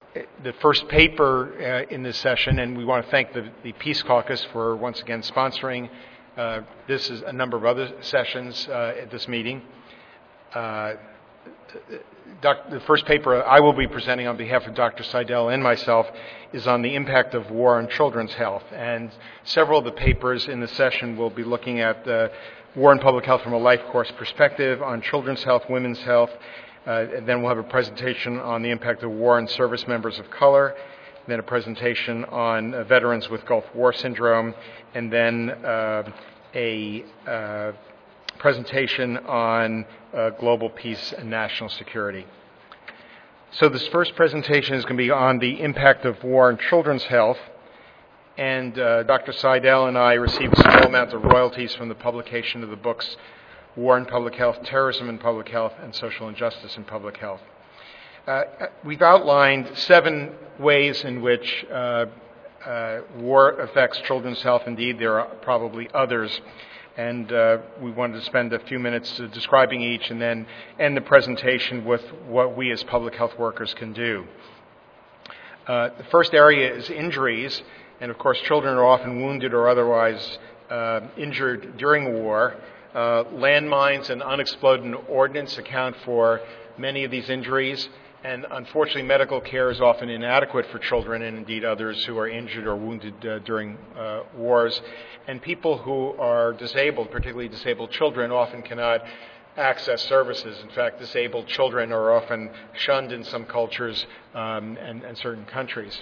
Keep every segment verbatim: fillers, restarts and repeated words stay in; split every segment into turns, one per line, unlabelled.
the first paper uh, in this session, and we want to thank the, the Peace Caucus for once again sponsoring uh, this is a number of other sessions uh, at this meeting. Uh, doc, the first paper I will be presenting on behalf of Doctor Seidel and myself is on the impact of war on children's health, and several of the papers in the session will be looking at uh, war and public health from a life course perspective on children's health, women's health. Uh, and then we'll have a presentation on the impact of war on service members of color, then a presentation on uh, veterans with Gulf War syndrome, and then uh, a uh, presentation on uh, global peace and national security. So this first presentation is going to be on the impact of war on children's health, and uh, Doctor Seidel and I received a small amount of royalties from the publication of the books War in Public Health, Terrorism in Public Health, and Social Injustice in Public Health. Uh, we've outlined seven ways in which uh, uh, war affects children's health. Indeed, there are probably others. And uh, we wanted to spend a few minutes uh, describing each and then end the presentation with what we as public health workers can do. Uh, the first area is injuries. And of course, children are often wounded or otherwise uh, injured during war. Uh, landmines and unexploded ordnance account for many of these injuries, and unfortunately medical care is often inadequate for children and indeed others who are injured or wounded uh, during uh, wars. And people who are disabled, particularly disabled children, often cannot access services. In fact, disabled children are often shunned in some cultures um, and, and certain countries.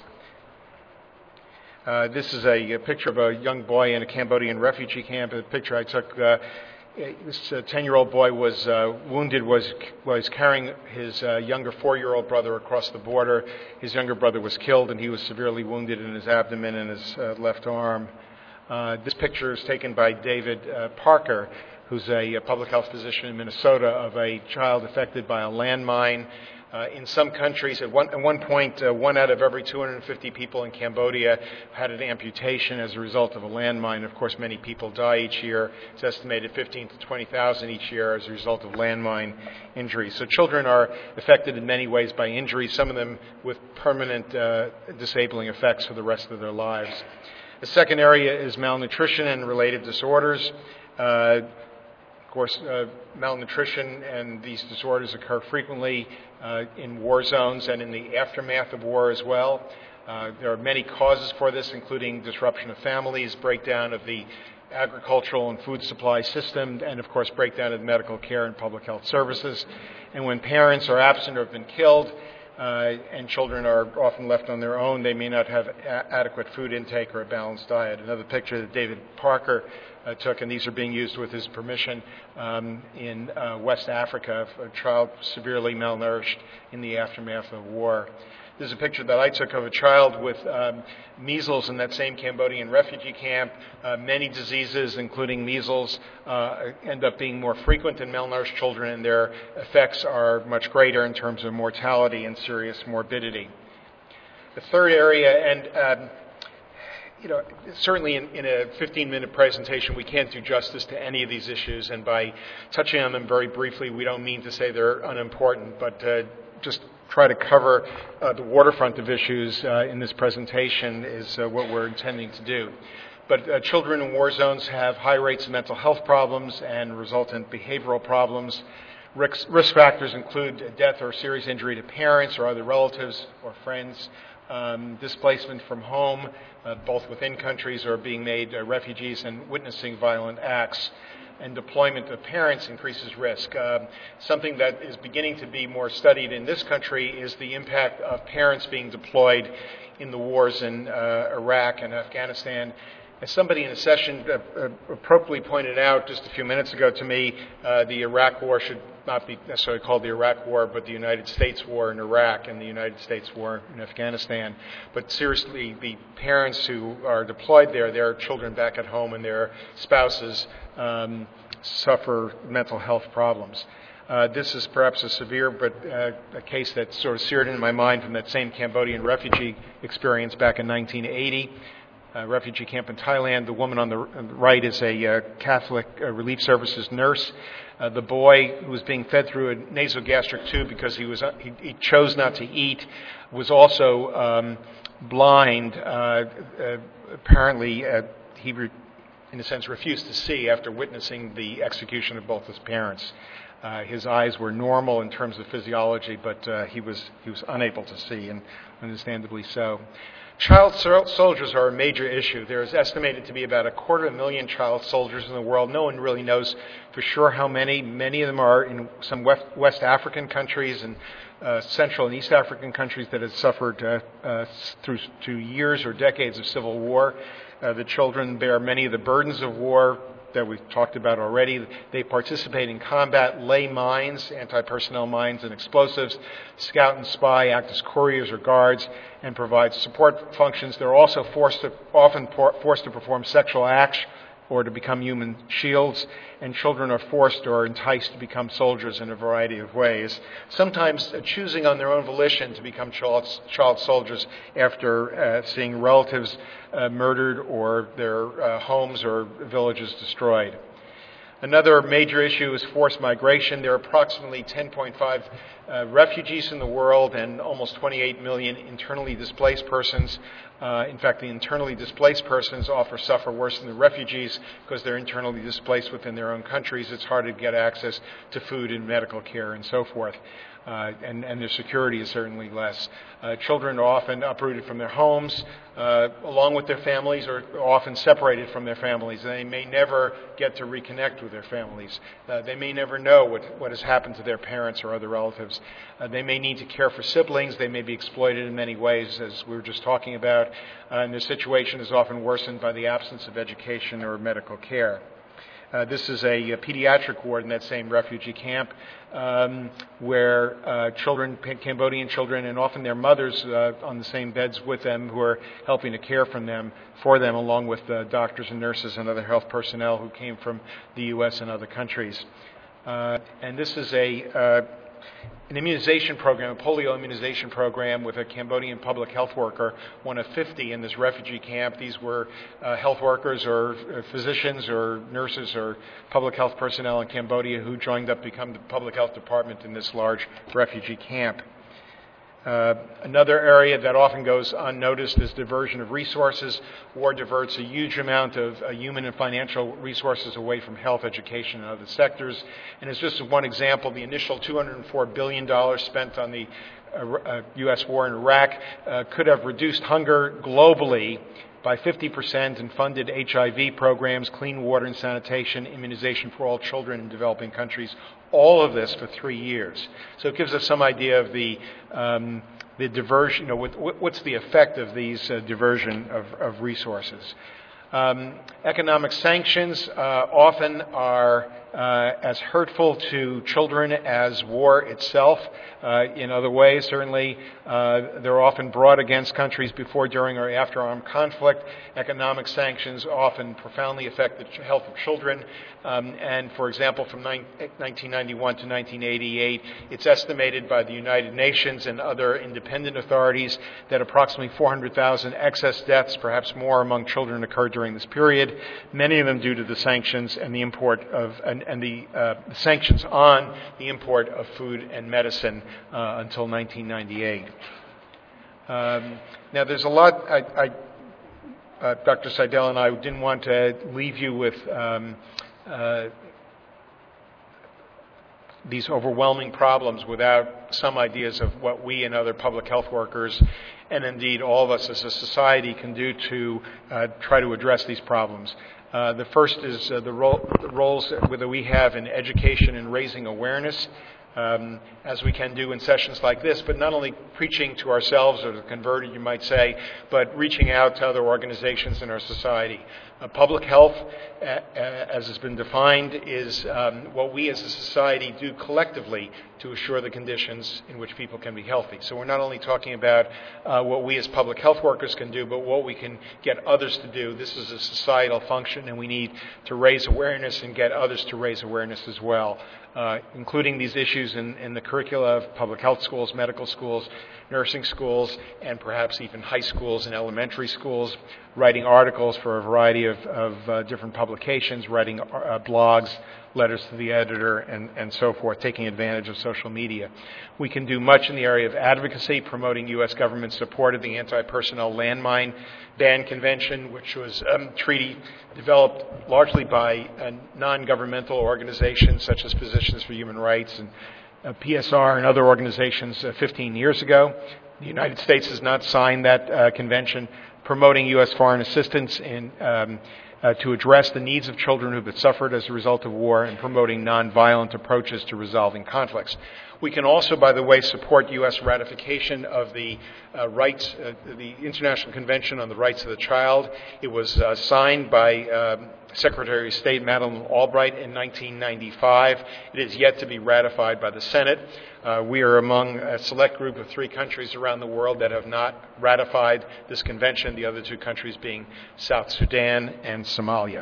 Uh, this is a, a picture of a young boy in a Cambodian refugee camp. A picture I took uh, This uh, ten-year-old boy was uh, wounded, was was carrying his uh, younger four-year-old brother across the border. His younger brother was killed, and he was severely wounded in his abdomen and his uh, left arm. Uh, this picture is taken by David uh, Parker, who's a, a public health physician in Minnesota, of a child affected by a landmine. Uh, in some countries, at one, at one point, uh, one out of every two hundred fifty people in Cambodia had an amputation as a result of a landmine. Of course, many people die each year. It's estimated fifteen to twenty thousand each year as a result of landmine injuries. So children are affected in many ways by injuries, some of them with permanent uh, disabling effects for the rest of their lives. The second area is malnutrition and related disorders. Uh, Of course, uh, malnutrition and these disorders occur frequently uh, in war zones and in the aftermath of war as well. Uh, there are many causes for this, including disruption of families, breakdown of the agricultural and food supply system, and of course breakdown of medical care and public health services. And when parents are absent or have been killed, uh, and children are often left on their own, they may not have a- adequate food intake or a balanced diet. Another picture that David Parker Uh, took, and these are being used with his permission um, in uh, West Africa, a child severely malnourished in the aftermath of war. There's a picture that I took of a child with um, measles in that same Cambodian refugee camp. Uh, many diseases, including measles, uh, end up being more frequent in malnourished children, and their effects are much greater in terms of mortality and serious morbidity. The third area, and um, You know, certainly in, in a fifteen-minute presentation, we can't do justice to any of these issues, and by touching on them very briefly, we don't mean to say they're unimportant, but uh, just try to cover uh, the waterfront of issues uh, in this presentation is uh, what we're intending to do. But uh, children in war zones have high rates of mental health problems and resultant behavioral problems. Risk, risk factors include death or serious injury to parents or other relatives or friends, Um, displacement from home, uh, both within countries or being made uh, refugees and witnessing violent acts, and deployment of parents increases risk. Uh, something that is beginning to be more studied in this country is the impact of parents being deployed in the wars in uh, Iraq and Afghanistan. As somebody in a session uh, uh, appropriately pointed out just a few minutes ago to me, uh, the Iraq War should not be necessarily called the Iraq War, but the United States War in Iraq and the United States War in Afghanistan. But seriously, the parents who are deployed there, their children back at home and their spouses um, suffer mental health problems. Uh, this is perhaps a severe, but uh, a case that sort of seared into my mind from that same Cambodian refugee experience back in nineteen eighty. uh, refugee camp in Thailand. The woman on the, on the right is a uh, Catholic uh, Relief Services nurse. Uh, the boy who was being fed through a nasogastric tube because he was uh, he, he chose not to eat was also um, blind. Uh, uh, apparently, uh, he, re- in a sense, refused to see after witnessing the execution of both his parents. Uh, his eyes were normal in terms of physiology, but uh, he was he was unable to see, and understandably so. Child soldiers are a major issue. There is estimated to be about a quarter of a million child soldiers in the world. No one really knows for sure how many. Many of them are in some West, West African countries and uh, Central and East African countries that have suffered uh, uh, through, through years or decades of civil war. Uh, the children bear many of the burdens of war that we've talked about already. They participate in combat, lay mines, anti-personnel mines and explosives, scout and spy, act as couriers or guards, and provide support functions. They're also forced to, often forced to perform sexual acts or to become human shields, and children are forced or enticed to become soldiers in a variety of ways, sometimes uh, choosing on their own volition to become child, child soldiers after uh, seeing relatives uh, murdered or their uh, homes or villages destroyed. Another major issue is forced migration. There are approximately ten point five uh, refugees in the world and almost twenty-eight million internally displaced persons. Uh, in fact, the internally displaced persons often suffer worse than the refugees because they're internally displaced within their own countries. It's hard to get access to food and medical care and so forth. Uh, and, and their security is certainly less. Uh, children are often uprooted from their homes, uh, along with their families, or often separated from their families. They may never get to reconnect with their families. Uh, they may never know what, what has happened to their parents or other relatives. Uh, they may need to care for siblings. They may be exploited in many ways, as we were just talking about. Uh, and their situation is often worsened by the absence of education or medical care. Uh, this is a, a pediatric ward in that same refugee camp um, where uh, children, Cambodian children, and often their mothers uh, on the same beds with them who are helping to care from them, for them, along with uh, doctors and nurses and other health personnel who came from the U S and other countries. Uh, and this is a uh, an immunization program, a polio immunization program with a Cambodian public health worker, one of fifty in this refugee camp. These were uh, health workers or uh, physicians or nurses or public health personnel in Cambodia who joined up to become the public health department in this large refugee camp. Uh, another area that often goes unnoticed is diversion of resources. War diverts a huge amount of uh, human and financial resources away from health, education, and other sectors. And as just one example, the initial two hundred four billion dollars spent on the uh, uh, U S war in Iraq uh, could have reduced hunger globally by fifty percent and funded H I V programs, clean water and sanitation, immunization for all children in developing countries, all of this for three years. So it gives us some idea of the um, the diversion, you know, what, what's the effect of these uh, diversion of, of resources. Um, economic sanctions uh, often are uh, as hurtful to children as war itself. Uh, in other ways, certainly, uh, they're often brought against countries before, during, or after armed conflict. Economic sanctions often profoundly affect the health of children. Um, and, for example, from nineteen ninety-one to nineteen eighty-eight, it's estimated by the United Nations and other independent authorities that approximately four hundred thousand excess deaths, perhaps more, among children occurred during this period, many of them due to the sanctions and the import of and, and the uh, sanctions on the import of food and medicine uh, until nineteen ninety-eight. Um, now, there's a lot. I, I, uh, Doctor Seidel and I didn't want to leave you with um, uh, these overwhelming problems without some ideas of what we and other public health workers, and indeed all of us as a society, can do to uh, try to address these problems. Uh, the first is uh, the, role, the roles that we have in education and raising awareness, um, as we can do in sessions like this, but not only preaching to ourselves or the converted, you might say, but reaching out to other organizations in our society. Uh, public health, uh, as has been defined, is um, what we as a society do collectively to assure the conditions in which people can be healthy. So we're not only talking about uh, what we as public health workers can do, but what we can get others to do. This is a societal function, and we need to raise awareness and get others to raise awareness as well, uh, including these issues in, in the curricula of public health schools, medical schools, nursing schools, and perhaps even high schools and elementary schools, writing articles for a variety of, of uh, different publications, writing uh, blogs, letters to the editor, and, and so forth, taking advantage of social media. We can do much in the area of advocacy, promoting U S government support of the Anti-Personnel Landmine Ban Convention, which was a um, treaty developed largely by uh, non-governmental organizations such as Physicians for Human Rights and uh, P S R and other organizations uh, fifteen years ago. The United States has not signed that uh, convention, promoting U S foreign assistance in um, Uh, to address the needs of children who have suffered as a result of war and promoting nonviolent approaches to resolving conflicts. We can also, by the way, support U S ratification of the uh, rights, uh, the International Convention on the Rights of the Child. It was uh, signed by uh, Secretary of State Madeleine Albright in nineteen ninety-five. It is yet to be ratified by the Senate. Uh, we are among a select group of three countries around the world that have not ratified this convention, the other two countries being South Sudan and Somalia.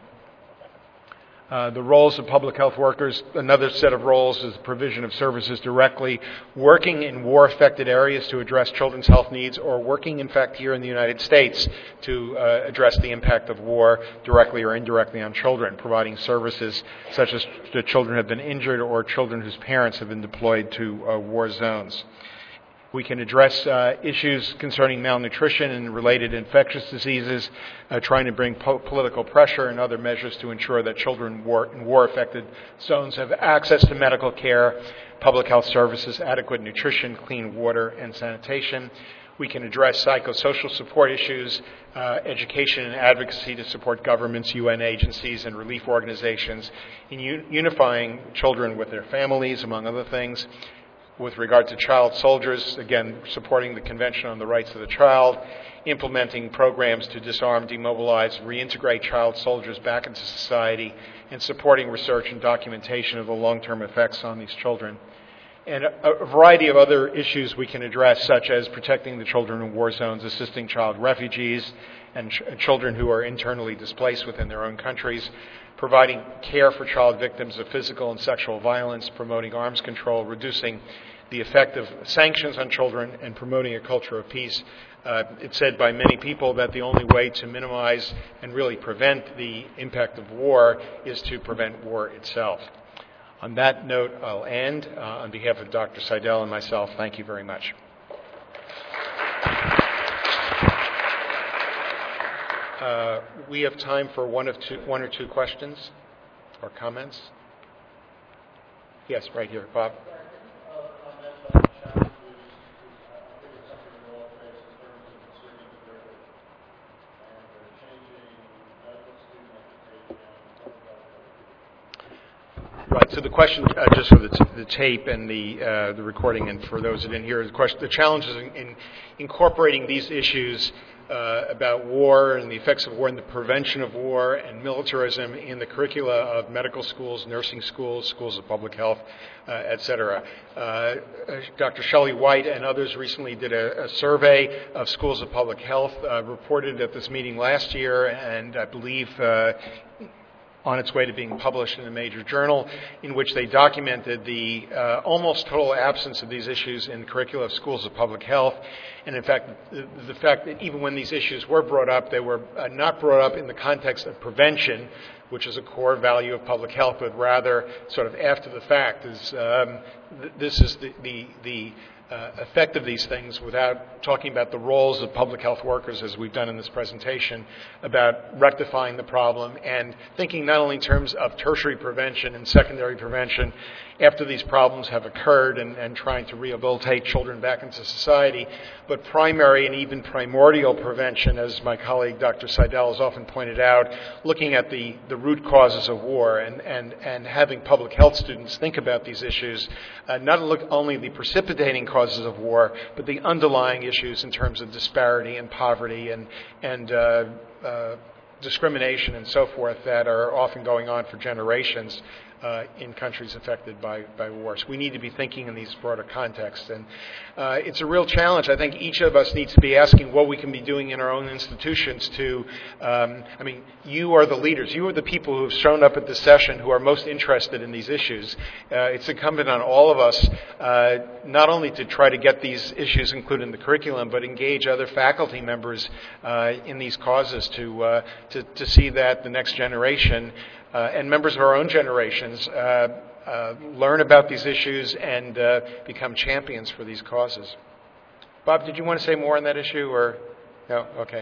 Uh, the roles of public health workers, another set of roles is the provision of services directly working in war-affected areas to address children's health needs, or working, in fact, here in the United States to uh, address the impact of war directly or indirectly on children, providing services such as to children who have been injured or children whose parents have been deployed to uh, war zones. We can address uh, issues concerning malnutrition and related infectious diseases, uh, trying to bring po- political pressure and other measures to ensure that children war- in war-affected zones have access to medical care, public health services, adequate nutrition, clean water, and sanitation. We can address psychosocial support issues, uh, education and advocacy to support governments, U N agencies, and relief organizations in u- unifying children with their families, among other things. With regard to child soldiers, again, supporting the Convention on the Rights of the Child, implementing programs to disarm, demobilize, reintegrate child soldiers back into society, and supporting research and documentation of the long-term effects on these children. And a, a variety of other issues we can address, such as protecting the children in war zones, assisting child refugees, and ch- children who are internally displaced within their own countries, providing care for child victims of physical and sexual violence, promoting arms control, reducing the effect of sanctions on children, and promoting a culture of peace. Uh, it's said by many people that the only way to minimize and really prevent the impact of war is to prevent war itself. On that note, I'll end. Uh, on behalf of Doctor Seidel and myself, thank you very much. Uh, we have time for one of two, one or two questions or comments. Yes, right here, Bob. Right. So the question, uh, just for the, t- the tape and the uh, the recording, and for those that didn't hear, the question, the challenges in, in incorporating these issues uh, about war and the effects of war and the prevention of war and militarism in the curricula of medical schools, nursing schools, schools of public health, uh, et cetera. Uh, Doctor Shelley White and others recently did a, a survey of schools of public health, uh, reported at this meeting last year, and I believe uh, on its way to being published in a major journal, in which they documented the uh, almost total absence of these issues in the curricula of schools of public health. And in fact, the, the fact that even when these issues were brought up, they were uh, not brought up in the context of prevention, which is a core value of public health, but rather sort of after the fact. Is um, th- this is the, the, the Uh, effect of these things, without talking about the roles of public health workers, as we've done in this presentation, about rectifying the problem and thinking not only in terms of tertiary prevention and secondary prevention after these problems have occurred, and, and trying to rehabilitate children back into society, but primary and even primordial prevention, as my colleague Doctor Seidel has often pointed out, looking at the, the root causes of war and, and, and having public health students think about these issues, uh, not look only the precipitating causes of war, but the underlying issues in terms of disparity and poverty and, and uh, uh, discrimination and so forth that are often going on for generations uh, in countries affected by, by wars. We need to be thinking in these broader contexts. And uh, it's a real challenge. I think each of us needs to be asking what we can be doing in our own institutions to, um, I mean, you are the leaders. You are the people who have shown up at this session who are most interested in these issues. Uh, it's incumbent on all of us uh, not only to try to get these issues included in the curriculum, but engage other faculty members uh, in these causes to, uh, to, to see that the next generation uh, and members of our own generations uh, uh, learn about these issues and uh, become champions for these causes. Bob, did you want to say more on that issue, or no? Okay.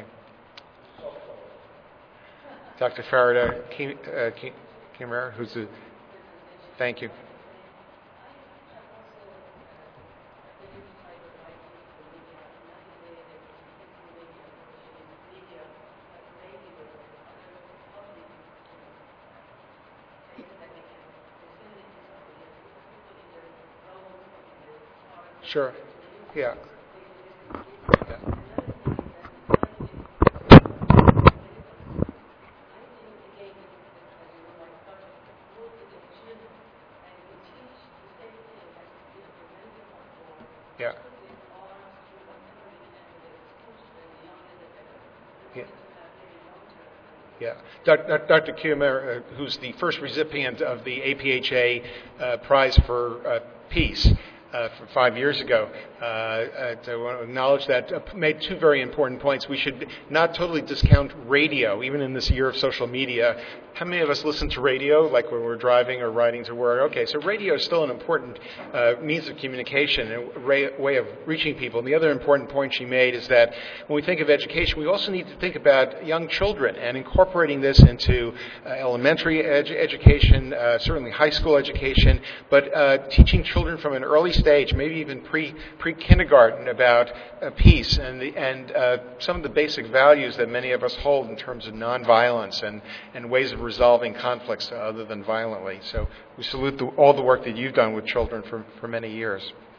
Doctor Farida Kimmerer, who's the... Thank you. Sure. Yeah. Yeah. Yeah. Yeah. Yeah. Doctor Kimmerer, uh, who's the first recipient of the A P H A uh, Prize for uh, Peace uh, from five years ago, uh, uh, to want to acknowledge that, uh, made two very important points. We should not totally discount radio, even in this year of social media. How many of us listen to radio, like when we're driving or riding to work? Okay, so radio is still an important uh, means of communication and a way of reaching people. And the other important point she made is that when we think of education, we also need to think about young children and incorporating this into uh, elementary ed- education, uh, certainly high school education, but uh, teaching children from an early stage, maybe even pre, pre-kindergarten, about uh, peace and, the, and uh, some of the basic values that many of us hold in terms of nonviolence and, and ways of resolving conflicts other than violently. So we salute the, all the work that you've done with children for, for many years.